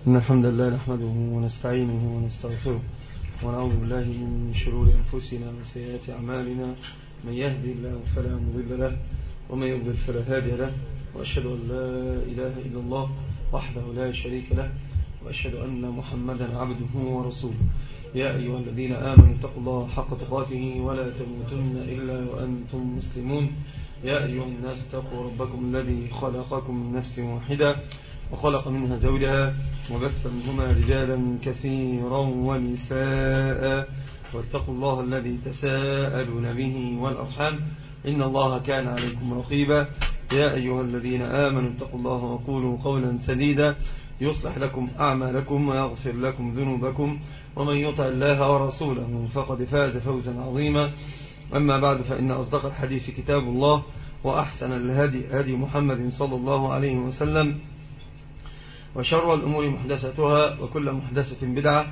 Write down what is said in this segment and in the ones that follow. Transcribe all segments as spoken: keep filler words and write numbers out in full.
إن الحمد لله نحمده ونستعينه ونستغفره ونعوذ بالله من شرور أنفسنا وسيئات أعمالنا. من يهدي الله فلا مضل له ومن يضلل فلا هادي له، وأشهد أن لا إله إلا الله وحده لا شريك له، وأشهد أن محمدا عبده ورسوله. يا أيها الذين آمنوا اتقوا الله حق تقاته ولا تموتن إلا وأنتم مسلمون. يا أيها الناس اتقوا ربكم الذي خلقكم من نفس واحدة وخلق منها زوجها وبث منهما رجالا كثيرا ونساء، واتقوا الله الذي تساءلون به والأرحام إن الله كان عليكم رقيبا. يا أيها الذين آمنوا اتقوا الله وقولوا قولا سديدا يصلح لكم أعمالكم ويغفر لكم ذنوبكم، ومن يطع الله ورسوله فقد فاز فوزا عظيما. أما بعد، فإن أصدق الحديث كتاب الله، وأحسن الهدي هدي محمد صلى الله عليه وسلم، وشر الأمور محدثتها، وكل محدثة بدعة،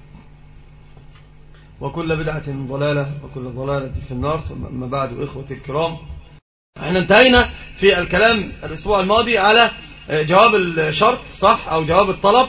وكل بدعة ضلالة، وكل ضلالة في النار. ثم أما بعد، إخوتي الكرام، احنا انتهينا في الكلام الأسبوع الماضي على جواب الشرط صح أو جواب الطلب،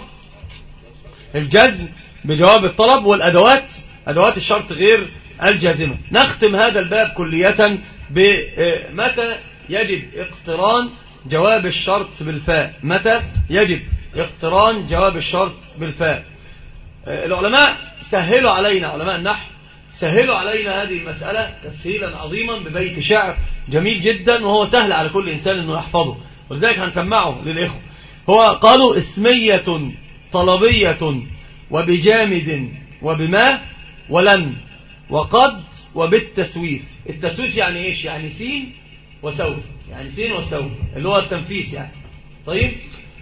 الجزم بجواب الطلب، والأدوات أدوات الشرط غير الجازمة. نختم هذا الباب كلية بمتى يجب اقتران جواب الشرط بالفاء. متى يجب اقتران جواب الشرط بالفاء؟ العلماء سهلوا علينا، علماء النحو سهلوا علينا هذه المسألة تسهيلا عظيما ببيت شعر جميل جدا، وهو سهل على كل إنسان أنه يحفظه، ولذلك هنسمعه للإخوة. هو قالوا اسمية طلبية وبجامد وبما ولن وقد وبالتسويف. التسويف يعني إيش؟ يعني سين وسوف، يعني سين وسوف اللي هو التنفيس يعني. طيب،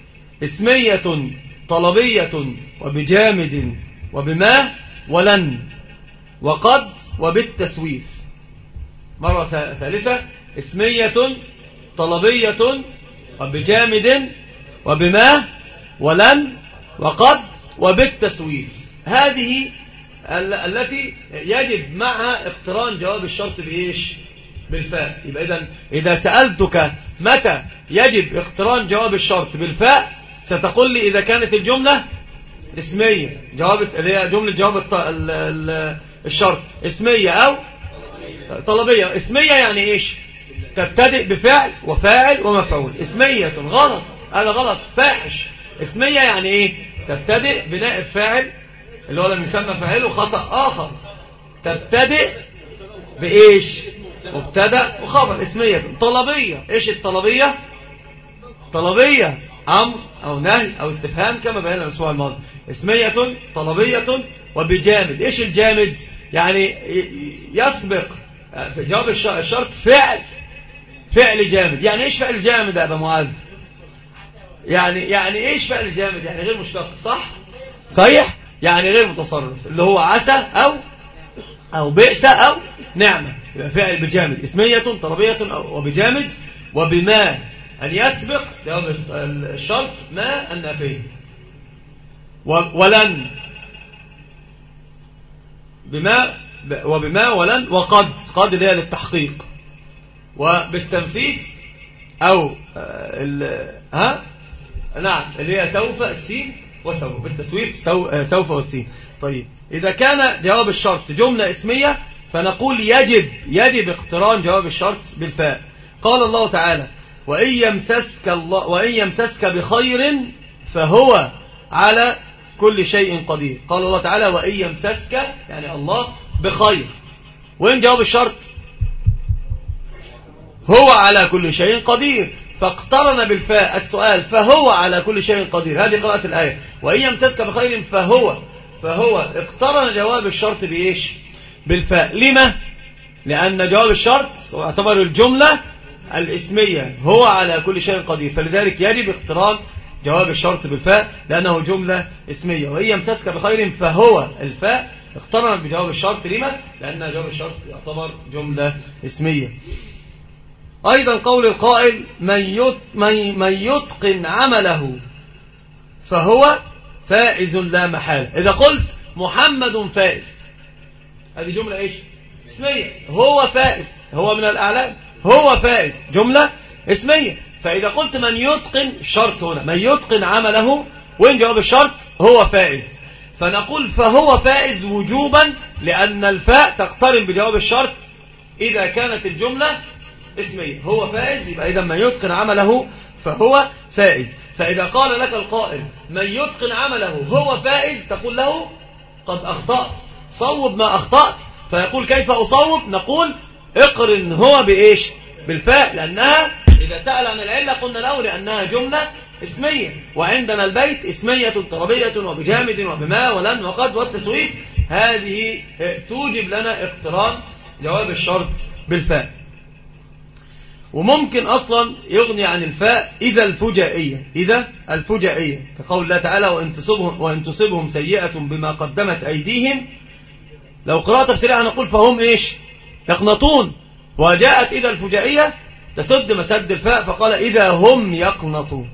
اسمية طلبية وبجامد وبما ولن وقد وبالتسويف. مرة ثالثة، اسمية طلبية وبجامد وبما ولن وقد وبالتسويف. هذه التي يجب معها اقتران جواب الشرط بإيش؟ بالفاء. يبقى إذن إذا سألتك متى يجب اقتران جواب الشرط بالفاء، ستقول لي إذا كانت الجملة اسمية، جواب اللي هي جملة جواب الشرط اسمية أو طلبية. اسمية يعني إيش؟ تبتدئ بفعل وفاعل ومفعول. اسمية غلط، هذا غلط فاحش. اسمية يعني إيه؟ تبتدئ بنائب فاعل اللي هو لم يسمى فاعله، خطأ آخر. تبتدئ بإيش؟ مبتدأ وخبر. اسمية طلبية. إيش الطلبية؟ طلبية أمر أو نهي أو استفهام كما بينا الأسبوع الماضي. اسمية طلبية وبجامد. إيش الجامد؟ يعني يسبق في جواب الشرط فعل فعل جامد. يعني إيش فعل جامد يا أبا معاذ؟ يعني يعني إيش فعل جامد؟ يعني غير مشتق، صح؟ صحيح؟ يعني غير متصرف، اللي هو عسى أو أو بئس أو نعمة. يبقى فعل بجامد. اسمية طلبية وبجامد وبما أن يسبق جواب الشرط ما النافية. ولن بما وبما ولن وقد. قد اللي هي للتحقيق. وبالتنفيذ أو ها نعم اللي هي سوف السين وسوف. بالتسويف سوف والسين. طيب، إذا كان جواب الشرط جملة اسمية فنقول يجب يجب اقتران جواب الشرط بالفاء. قال الله تعالى: وإن يمسسك الله وإن يمسسك بخير فهو على كل شيء قدير. قال الله تعالى: وإن يمسسك يعني الله بخير. وين جواب الشرط؟ هو على كل شيء قدير. فاقترن بالفاء السؤال فهو على كل شيء قدير. هذه قراءة الآية. وإن يمسسك بخير فهو فهو اقترن جواب الشرط بإيش؟ بالفاء. لما؟ لأن جواب الشرط يعتبر الجملة الاسمية هو على كل شيء قدير، فلذلك يجب اقتران جواب الشرط بالفاء لأنه جملة اسمية. وإن يمسسك بخير فهو الفاء اقترن بجواب الشرط. لما؟ لأن جواب الشرط يعتبر جملة اسمية. أيضا قول القائل: من يتقن عمله فهو فائز لا محالة. إذا قلت محمد فائز، هذه جملة إيش؟ اسمية. هو فائز، هو من الأعلام، هو فائز، جملة اسمية. فإذا قلت من يتقن، شرط هنا من يتقن عمله وين جواب الشرط؟ هو فائز. فنقول فهو فائز وجوبا، لأن الفاء تقترن بجواب الشرط إذا كانت الجملة اسمية. هو فائز، يبقى إذا من يتقن عمله فهو فائز. فإذا قال لك القائل من يتقن عمله هو فائز، تقول له قد أخطأت، صوب ما أخطأت. فيقول كيف أصوب؟ نقول اقرن هو بإيش؟ بالفاء، لأنها إذا سأل عن العلة قلنا له لأنها جملة اسمية، وعندنا البيت اسمية طلبية وبجامد وبما ولن وقد والتسويف، هذه توجب لنا اقتران جواب الشرط بالفاء. وممكن أصلا يغني عن الفاء إذا الفجائية، إذا الفجائية كقول الله تعالى وإن تصبهم, وإن تصبهم سيئة بما قدمت أيديهم، لو قرأت تفسيرها نقول فهم إيش؟ يقنطون. وجاءت إذا الفجائية تسد مسد الفاء فقال إذا هم يقنطون،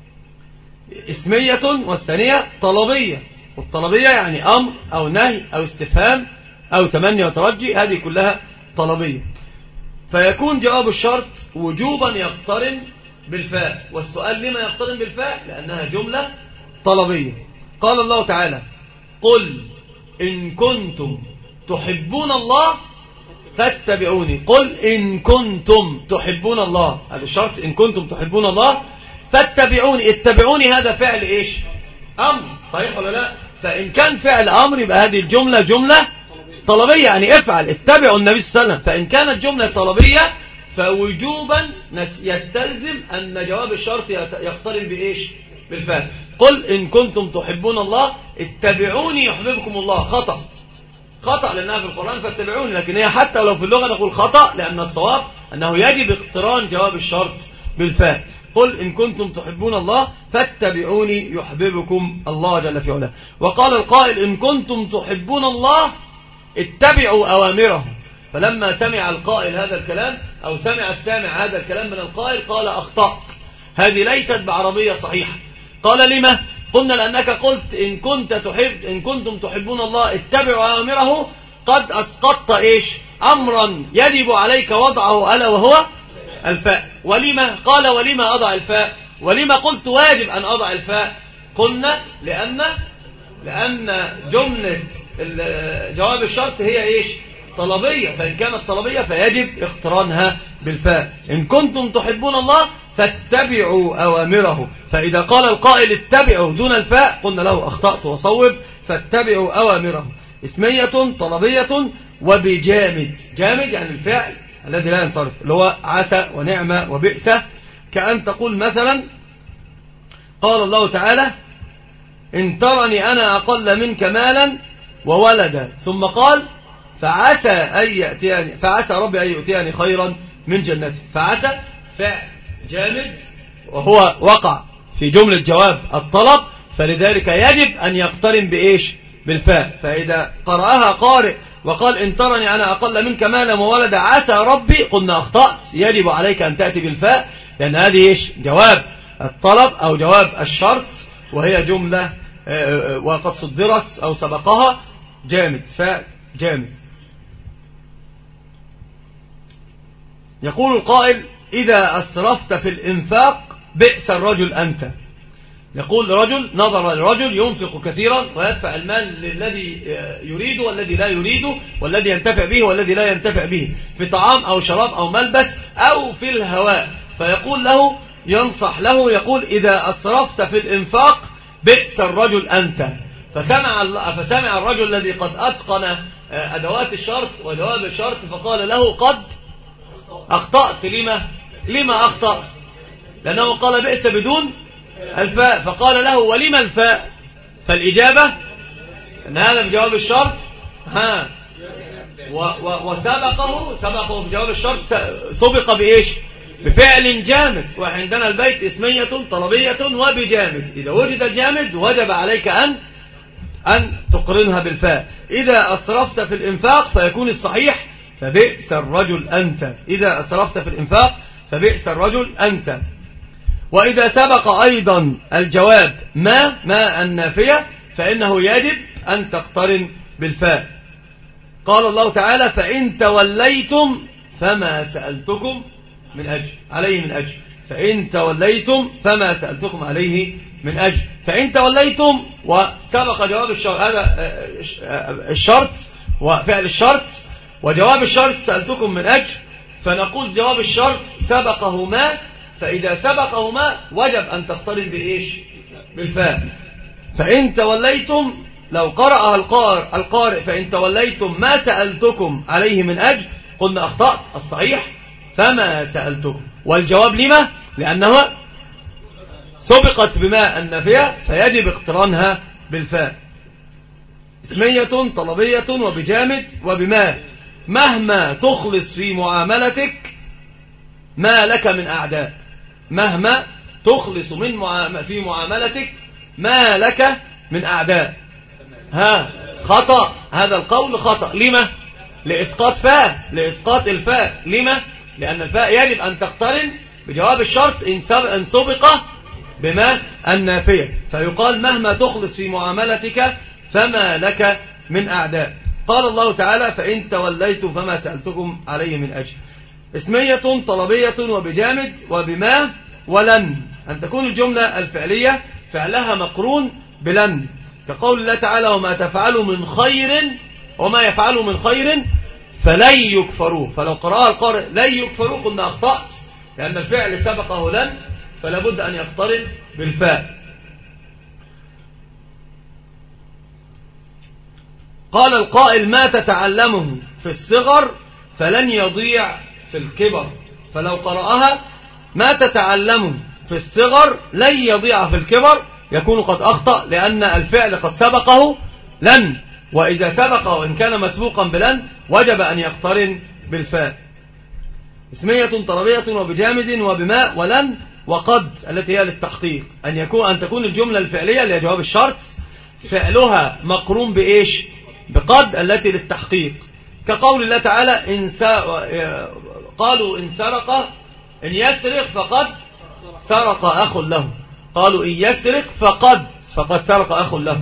اسمية والثانية طلبية، والطلبية يعني أمر أو نهي أو استفهام أو تمني وترجي، هذه كلها طلبية. فيكون جواب الشرط وجوبا يقترن بالفاء. والسؤال لما يقترن بالفاء؟ لأنها جملة طلبية. قال الله تعالى قل إن كنتم تحبون الله فاتبعوني. قل إن كنتم تحبون الله، هذا الشرط، إن كنتم تحبون الله فاتبعوني. اتبعوني هذا فعل إيش؟ أمر، صحيح ولا لا؟ فإن كان فعل أمر يبقى هذه الجملة جملة طلبية، يعني افعل، اتبعوا النبي صلى الله عليه وسلم. فإن كانت جملة طلبية فوجوبا يستلزم أن جواب الشرط يقترن بإيش؟ بالفعل. قل إن كنتم تحبون الله اتبعوني يحببكم الله. خطأ، خطأ لأنها في القرآن فاتبعوني، لكن هي حتى ولو في اللغة نقول خطأ، لأن الصواب أنه يجب اقتران جواب الشرط بالفاء. قل إن كنتم تحبون الله فاتبعوني يحببكم الله جل في علاه. وقال القائل إن كنتم تحبون الله اتبعوا أوامره. فلما سمع القائل هذا الكلام أو سمع السامع هذا الكلام من القائل قال أخطأت، هذه ليست بعربية صحيحة. قال لما؟ قلنا لأنك قلت إن كنت تحب إن كنتم تحبون الله اتبعوا أوامره، قد أسقطت إيش؟ أمرا يجب عليك وضعه ألا وهو الفاء. ولما؟ قال ولما أضع الفاء؟ ولما قلت واجب أن أضع الفاء؟ قلنا لأن لأن جملة جواب الشرط هي إيش؟ طلبية، فإن كانت طلبية فيجب اقترانها بالفاء. إن كنتم تحبون الله فاتبعوا أوامره. فإذا قال القائل اتبعوا دون الفاء قلنا له أخطأت وصوب، فاتبعوا أوامره اسمية طلبية وبجامد. جامد يعني الفعل الذي لا ينصرف، اللي هو عسى ونعمة وبئس. كأن تقول مثلا قال الله تعالى إن ترني أنا أقل منك مالا وولدا، ثم قال فعسى أن يأتيني فعسى ربي أن يؤتيني خيرا من جنته. فعسى فعل جامد وهو وقع في جملة جواب الطلب، فلذلك يجب أن يقترن بإيش؟ بالفاء. فإذا قرأها قارئ وقال إن ترني أنا أقل منك مالا وولدا عسى ربي، قلنا أخطأت، يجب عليك أن تأتي بالفاء، لأن هذه إيش؟ جواب الطلب أو جواب الشرط، وهي جملة وقد صدرت أو سبقها جامد، فاء جامد. يقول القائل إذا أسرفت في الإنفاق بئس الرجل أنت. يقول رجل نظر الرجل ينفق كثيرا ويدفع المال للذي يريد والذي لا يريد، والذي ينتفع به والذي لا ينتفع به، في طعام أو شراب أو ملبس أو في الهواء. فيقول له ينصح له يقول إذا أسرفت في الإنفاق بئس الرجل أنت. فسمع, فسمع الرجل الذي قد أتقن أدوات الشرط وجواب الشرط فقال له قد أخطأت. لما؟ لما أخطأ؟ لأنه قال بئس بدون الفاء، فقال له ولما الفاء؟ فالإجابة أن هذا بجواب الشرط ها و و وسبقه سبقه بجواب الشرط سبق بإيش؟ بفعل جامد. وعندنا البيت اسمية طلبية وبجامد، إذا وجد الجامد وجب عليك أن أن تقرنها بالفاء. إذا أسرفت في الإنفاق فيكون الصحيح فبئس الرجل أنت. إذا أسرفت في الإنفاق فبئس الرجل أنت. وإذا سبق أيضا الجواب ما ما النافية فإنه يجب أن تقترن بالفاء. قال الله تعالى فإن توليتم فما سألتكم من أجر عليه من أجر. فإن توليتم فما سألتكم عليه من أجل. فإن توليتم وسبق جواب الشرط، هذا الشرط وفعل الشرط، وجواب الشرط سألتكم من أجل، فنقول جواب الشرط سبقه ما، فإذا سبقه ما وجب أن تقترن بإيش؟ بالفاء. فإن توليتم لو قرأها القارئ, القارئ فإن توليتم ما سألتكم عليه من أجل، قلنا أخطأت. الصحيح فما سألتكم، والجواب لما؟ لأنها سبقت بما النافية فيجب اقترانها بالفاء. اسمية طلبية وبجامد وبما، مهما تخلص في معاملتك ما لك من أعداء، مهما تخلص من معام... في معاملتك ما لك من أعداء. ها خطأ، هذا القول خطأ. لما؟ لإسقاط فاء، لإسقاط الفاء. لما؟ لأن الفاء يجب أن تقترن بجواب الشرط إن سبق بما النافية، فيقال مهما تخلص في معاملتك فما لك من أعداء. قال الله تعالى فإن توليتم فما سألتكم عليه من أجل. اسمية طلبية وبجامد وبما ولن، أن تكون الجملة الفعلية فعلها مقرون بلن، كقول الله تعالى وما تفعلوا من خير وما يفعلوا من خير فلن يكفروه. فلو قرأها القارئ لن يكفروه قلنا أخطأت، لأن الفعل سبقه لن فلا بد أن يقترن بالفاء. قال القائل ما تتعلمه في الصغر فلن يضيع في الكبر. فلو قرأها ما تتعلمه في الصغر لن يضيع في الكبر يكون قد أخطأ، لأن الفعل قد سبقه لن، وإذا سبقه إن كان مسبوقا بلن وجب أن يقترن بالفاء. اسمية طلبية وبجامد وبما ولن وقد التي هي للتحقيق، أن يكون أن تكون الجملة الفعلية اللي هي جواب الشرط فعلها مقرون بإيش؟ بقد التي للتحقيق، كقول الله تعالى إن قالوا إن سرق إن يسرق فقد سرق أخ له، قالوا إن يسرق فقد فقد سرق أخ له.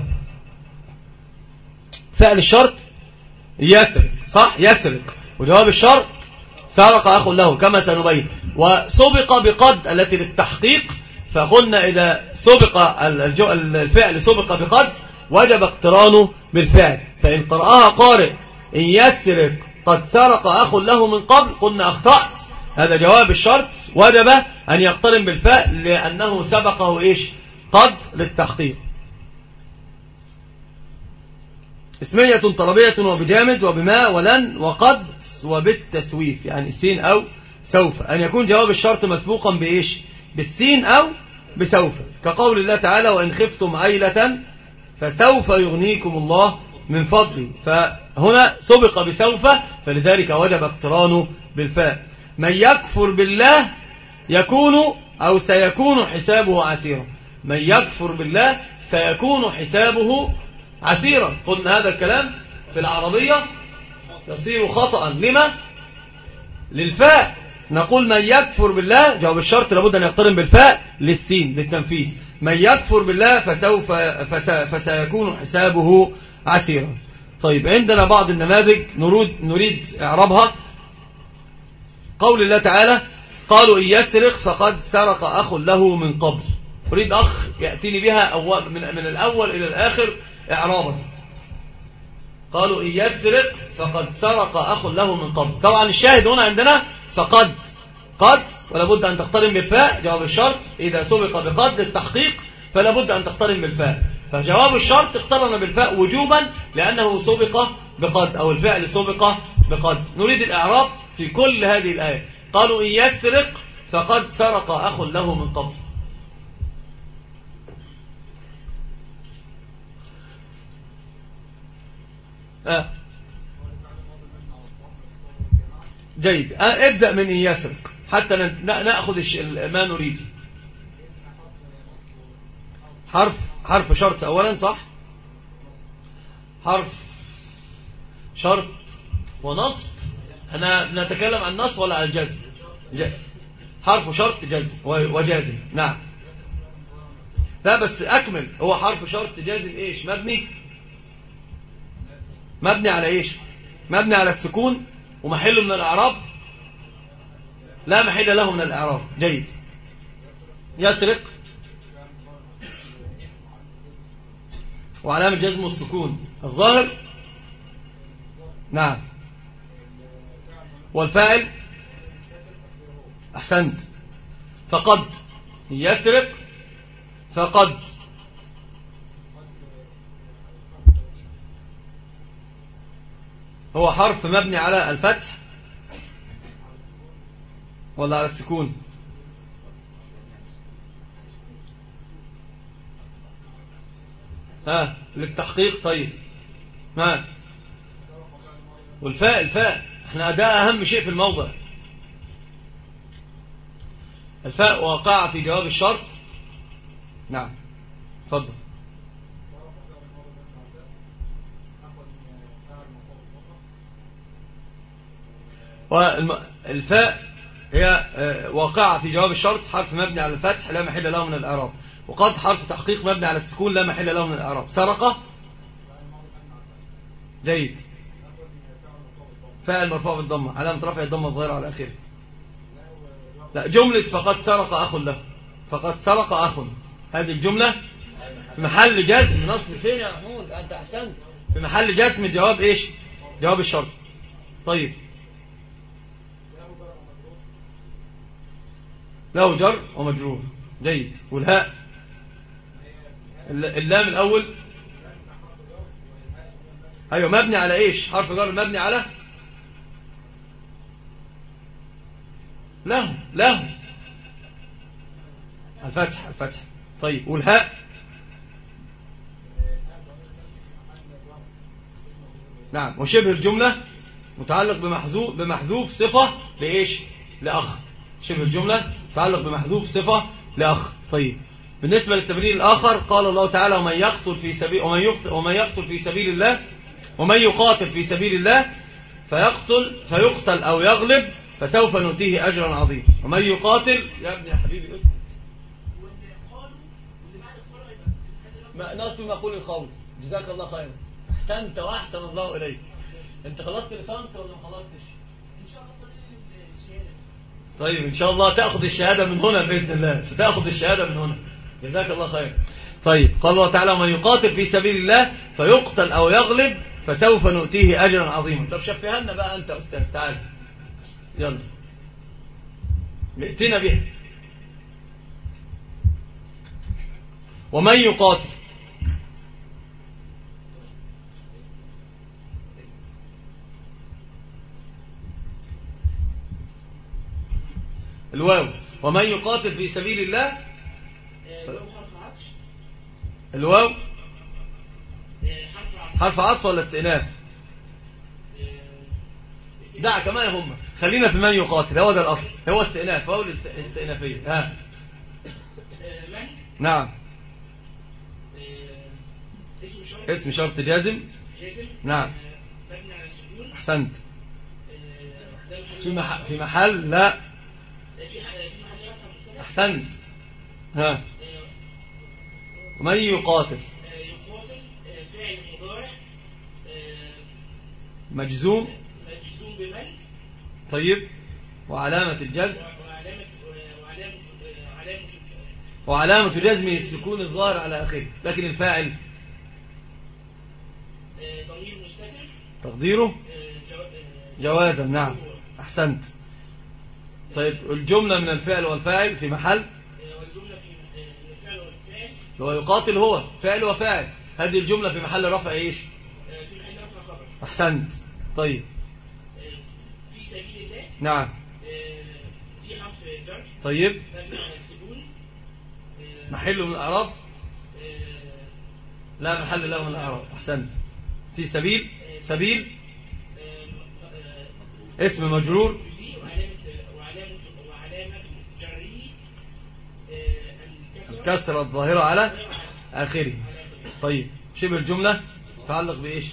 فعل الشرط يسرق صح، يسرق، وجواب الشرط سرق أخ له كما سنبين. وسبق بقد التي للتحقيق، فقلنا إذا سبق الفعل سبق بقد وجب اقترانه بالفعل. فإن قرأها قارئ إن يسرق قد سرق أخ له من قبل قلنا أخطأت، هذا جواب الشرط وجب أن يقترن بالفاء لأنه سبقه إيش؟ قد للتحقيق. اسمية طلبية وبجامد وبما ولن وقد وبالتسويف، يعني سين أو سوف، أن يكون جواب الشرط مسبوقا بإيش؟ بالسين أو بسوف، كقول الله تعالى وإن خفتم عيلة فسوف يغنيكم الله من فضله، فهنا سبق بسوف فلذلك وجب اقترانه بالفاء. من يكفر بالله يكون أو سيكون حسابه عسيرا، من يكفر بالله سيكون حسابه عسيرا. قلنا هذا الكلام في العربية يصير خطأ. لما؟ للفاء، نقول من يكفر بالله جواب الشرط لابد أن يقترن بالفاء للسين للتنفيس، من يكفر بالله فسوف فسيكون حسابه عسيرا. طيب عندنا بعض النماذج نريد, نريد إعرابها. قول الله تعالى قالوا إن يسرق فقد سرق أخ له من قبل، أريد أخ يأتيني بها أول من, من الأول إلى الآخر إعرابا. قالوا إن يسرق فقد سرق أخ له من قبل، طبعا الشاهد هنا عندنا فقد قد ولا بد أن تقترن بالفاء جواب الشرط، إذا سبق بقد التحقيق فلا بد أن تقترن بالفاء، فجواب الشرط اقترن بالفاء وجوبا لأنه سبق بقد أو الفعل سبق بقد. نريد الإعراب في كل هذه الآية. قالوا إن يسرق فقد سرق أخ له من قبل. آه. جيد، آه. ابدأ من إن يسرق حتى نأخذ ما نريد. حرف حرف شرط أولا صح، حرف شرط ونصب. أنا نتكلم عن النصب ولا عن الجزم؟ حرف شرط جزم وجازم. نعم، لا بس أكمل. هو حرف شرط جازم إيش؟ مبني مبني على إيش؟ مبني على السكون ومحله من الإعراب؟ لا محل له من الإعراب. جيد. يسرق وعلامة جزم السكون الظاهر. نعم. والفاعل أحسنت. فقد يسرق فقد هو حرف مبني على الفتح ولا على السكون؟ ها للتحقيق. طيب ها والفاء الفاء احنا ده اهم شيء في الموضع. الفاء واقعة في جواب الشرط. نعم اتفضل. والفاء هي واقعة في جواب الشرط حرف مبني على الفتح لا محل له من الإعراب. وقد حرف تحقيق مبني على السكون لا محل له من الإعراب. سرقة جيد. فاعل مرفوع بالضمة علامة رفع الضمة الظاهرة على آخره. لا جملة فقد سرق أخ له. فقد سرق أخ هذه الجملة في محل جزم. نصب فين يا محمود؟ أنت أحسنت. في محل جزم الجواب إيش؟ جواب الشرط. طيب له جر ومجرور جيد. والهاء اللام الأول أيوة مبني على إيش؟ حرف جر مبني على له له الفتح الفتح. طيب والهاء نعم. وشبه الجملة متعلق بمحذوف بمحذوف صفة لإيش؟ لأخ. شبه الجملة متعلق بمحذوف صفة لأخ. طيب بالنسبة للتمرين الآخر قال الله تعالى ومن يقتل في سبيل ومن يقتل, ومن يقتل في سبيل الله ومن يقاتل في سبيل الله فيقتل فيقتل أو يغلب فسوف نؤتيه أجرا عظيما. ومن يقاتل يا ابني يا حبيبي اسكت. ناس مقول القول. جزاك الله خيرا. احسنت واحسن الله اليك. انت خلصت لسانس ولا ما خلصتش؟ ان شاء الله الشهاده. طيب ان شاء الله تاخذ الشهاده من هنا باذن الله. ستاخذ الشهاده من هنا. جزاك الله خير. طيب قال الله تعالى ومن يقاتل في سبيل الله فيقتل او يغلب فسوف نؤتيه اجرا عظيما. طب شفيها لنا بقى انت استاذ. تعال يلا ائتنا بها. ومن يقاتل الواو. ومن يقاتل في سبيل الله الواو حرف عطف ولا استئناف؟ دع كمان هم. خلينا في من يقاتل هو ده الأصل. هو استئناف هو الاستئنافية. ها نعم اسم شرط جازم. نعم أحسنت. في محل في محل لا أحسنت. ها ومن يقاتل فعل مضارع مجزوم مجزوم بمن. طيب وعلامة الجزم وعلامة وعلامة وعلامة وعلامة جزمه السكون الظاهر على آخره. لكن الفاعل ضمير مستتر تقديره جوازا. نعم أحسنت. طيب الجملة من الفعل والفاعل في محل والجملة في الفعل والفاعل هو يقاتل هو فعل وفاعل. هذه الجملة في محل رفع ايش؟ في محل رفع خبر. أحسنت. طيب في سبيل الله نعم في حرف جر. طيب مبني على السكون محله من الأعراب لا محل له من الأعراب. أحسنت. في سبيل سبيل اسم مجرور وعلامة وعلامة جره الكسرة الظاهرة على آخره. طيب شبه الجملة تعلق بإيش؟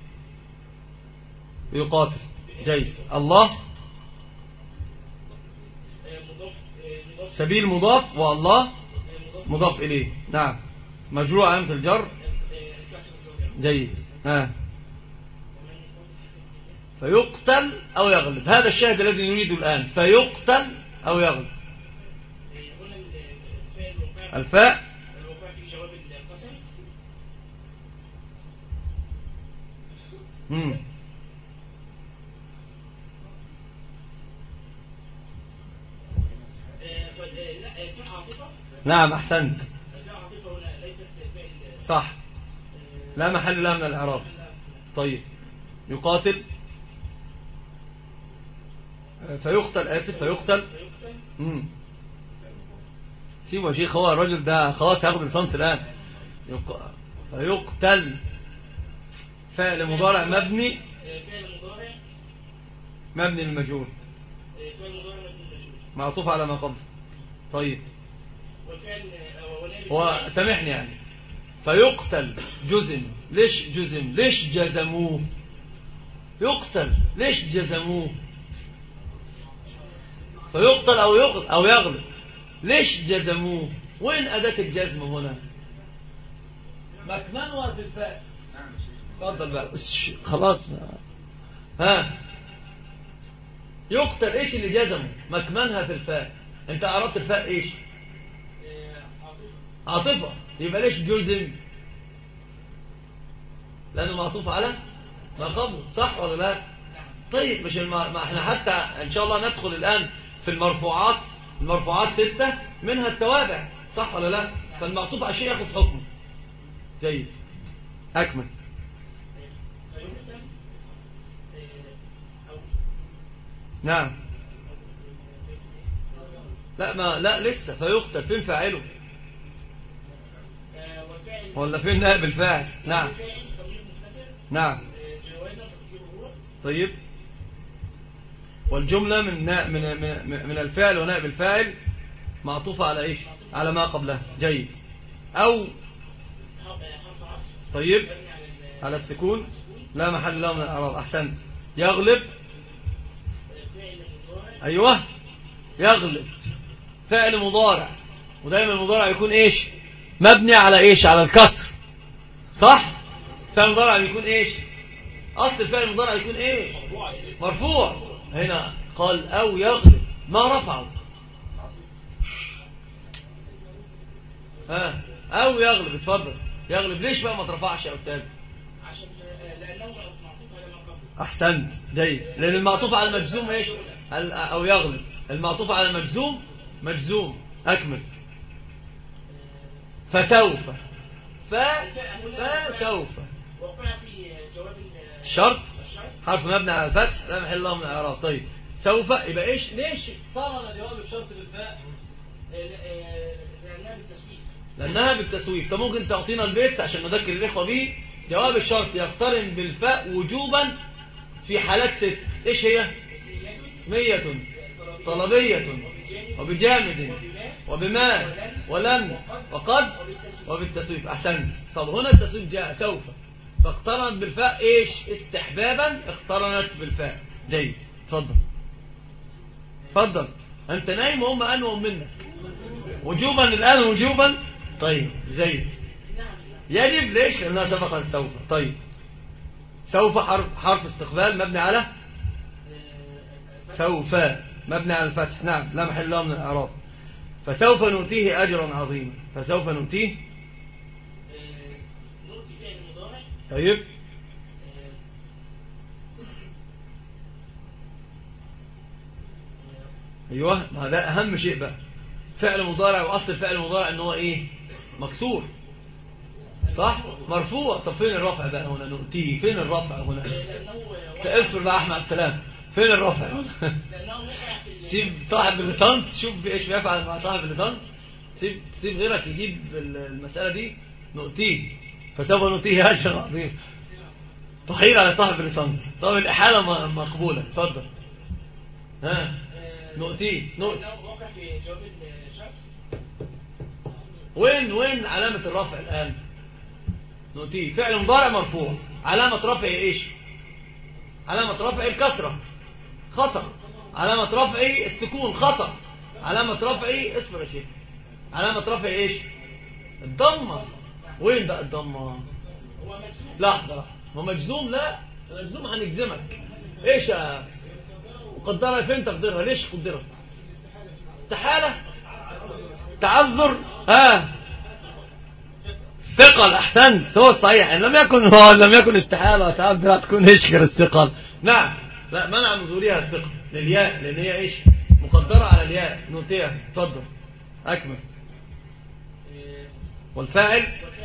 يقاتل جيد. الله سبيل مضاف والله مضاف إليه. نعم مجرور علامة الجر جيد. ها فيقتل أو يغلب. هذا الشاهد الذي نريده الآن. فيقتل أو يغلب. الفاء الفاء امم لا في عاطفة. نعم أحسنت. في عاطفة ولا ليست فعل. صح. لا محل لها من الإعراب. طيب يقاتل فيقتل، آسف فيقتل. امم سيبوا يا شيخ، هو الراجل ده خلاص هياخد ليسانس الآن. يق... فيقتل فعل مضارع مبني فعل مضارع مبني للمجهول فعل مضارع مبني للمجهول معطوف على ما قبل. طيب والفعل هو سامحني يعني فيقتل جزم. ليش جزم؟ ليش جزموه؟ يقتل ليش جزموه؟ فيقتل أو يغلب أو يغلب ليش جزموه؟ وين أداة الجزم هنا؟ مكمنها في الفاء. تفضل بقى خلاص. ها يقتل ايش اللي جزمه؟ مكمنها في الفاء. انت اردت الفاء ايش؟ عاطفة. يبقى ليش جزم؟ لانه معطوف على ما قبله، صح ولا لا؟ طيب مش الم... ما احنا حتى ان شاء الله ندخل الان في المرفوعات. المرفوعات ستة منها التوابع، صح ولا لا؟ فالمعطوف على شيء ياخذ حكمه. جيد اكمل. نعم. لا ما لا لسه فيقتل. فين فاعله؟ ولا فين نائب الفاعل؟ نعم نعم. طيب والجملة من من من الفعل ونائب الفاعل معطوفة على ايش؟ على ما قبلها. جيد. او طيب على السكون لا محل له من الاعراب. احسنت. يغلب. ايوه يغلب فعل مضارع، ودايما المضارع يكون ايش؟ مبني على ايش؟ على الكسر، صح؟ فعل مضارع يكون ايش؟ اصل الفعل المضارع يكون ايش؟ مرفوع. هنا قال او يغلب ما رفعه. ها او يغلب. اتفضل. يغلب ليش بقى ما ترفعش يا استاذ؟ عشان لانه معطوف على ما قبله. احسنت. جيد. لان المعطوف على المجزوم ايش؟ او يغلب. المعطوف على المجزوم مجزوم. اكمل. فسوف ف فسوف وقع في جواب الشرط حرف مبني على الفتح لا محل له من الاعراب. طيب سوف يبقى ايش؟ ليش طالما جواب الشرط بالفاء؟ لانها بالتسويف. لانها بالتسويف. فممكن تعطينا البيت عشان نذكر الاخوه به. جواب الشرط يقترن بالفاء وجوبا في حالات ست. ايش هي؟ اسمية طلبية وبجامد وبما ولن وقد وبالتسويف. احسنت. طب هنا التسويف جاء سوف فاقترنت بالفاء ايش؟ استحبابا اقترنت بالفاء. جيد. تفضل تفضل. انت نايم وهم انوم منك. وجوبا الان وجوبا. طيب جيد. يجب ليش؟ لانها سبقت سوف. طيب سوف حرف حرف استقبال مبني على سوف مبني على الفتح. نعم لا محل له من الاعراب. فسوف نؤتيه اجرا عظيما. فسوف نؤتيه. طيب ايوه ما ده اهم شيء بقى. فعل مضارع واصل الفعل المضارع ان هو ايه؟ مكسور، صح؟ مرفوع. طب فين الرفع بقى هنا؟ نؤتيه. فين الرفع هنا؟ اصبر بقى احمد السلام. فين الرفع هنا؟ سيب صاحب الليسانس شوف ايش بيفعل مع صاحب الليسانس. سيب سيب غيرك يجيب المسألة دي. نؤتيه فسوف نؤتيه اجرا عظيما. تحيل على صاحب الليسانس. طب الإحالة مقبولة. اتفضل. ها نؤتيه نؤتي. وين وين علامة الرفع الآن؟ نؤتيه فعل مضارع مرفوع. علامة رفعه ايش؟ علامة رفعه الكسرة. خطأ. علامة رفعه السكون. خطأ. علامة رفعه اصبر يا شيخ. علامة رفعه ايش؟ الضمة. وين بقى الضمة؟ لحظة. ما مجزوم. لا مجزوم هنجزمك. ايش وقدرها فين تقدرها؟ ليش قدرها؟ استحالة. تعذر. ها ثقل. أحسنت، هو الصحيح إن لم يكن هو لم يكن استحالة وتعب لا تكون إيش غير الثقل. نعم، لا منع نزولها الثقل للياء لأن هي إيش مقدرة على الياء نوتيها. اتفضل أكمل. والفاعل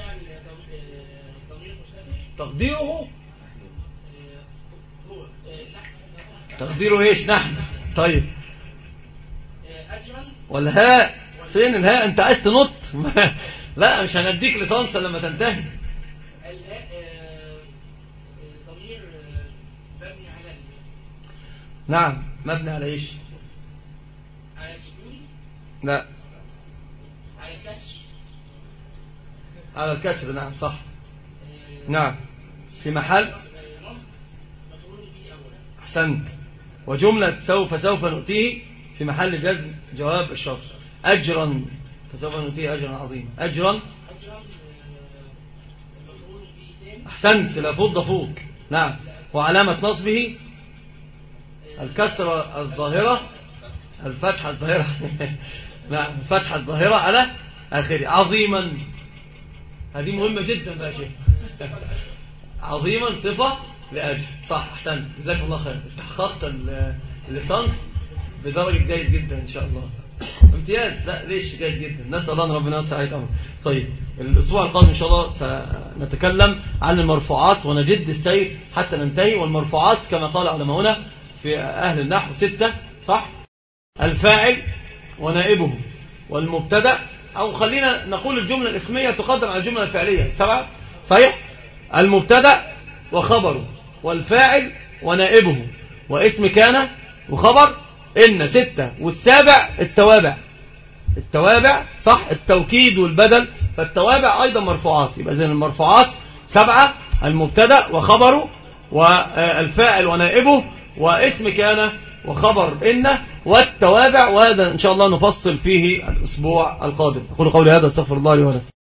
تقديره تقديره ايش؟ نحن. طيب والهاء فين الهاء؟ انت عايز تنط؟ لا مش هنديك لصنصة لما تنتهي. الهاء ضمير مبني على نعم مبني على ايش؟ على السكون. لا على الكسر. على الكسر. نعم صح. نعم في محل أحسنت. وجملة سوف سوف نؤتيه في محل جزم جواب الشرط. أجرا فسوف نؤتيه أجرا عظيما. أجرا أحسنت. لا فض فوق. نعم. وعلامة نصبه الكسرة الظاهرة الفتحة الظاهرة نعم الفتحة الظاهرة على آخره. عظيما هذه مهمة جدا بقى شيء. عظيما صفة لأجل. صح أحسن جزاك الله خير. استحققت الليسانس بدرجة جيد جدا إن شاء الله. امتياز. لا ليش جيد جدا. نسأل الله ربنا يسر عليك أمر. طيب الأسبوع القادم إن شاء الله سنتكلم عن المرفوعات ونجد السير حتى ننتهي. والمرفوعات كما قال علماؤنا في أهل النحو ستة صح. الفاعل ونائبه والمبتدأ، أو خلينا نقول الجملة الاسمية تقدم على الجملة الفعلية. سبعة صحيح. المبتدأ وخبره والفاعل ونائبه واسم كان وخبر إن. ستة. والسابع التوابع. التوابع صح. التوكيد والبدل. فالتوابع أيضا مرفوعات. يبقى إذن المرفوعات سبعة. المبتدأ وخبره والفاعل ونائبه واسم كان وخبر إن والتوابع. وهذا إن شاء الله نفصل فيه الأسبوع القادم. أقول قولي هذا استغفر الله لي ولكم.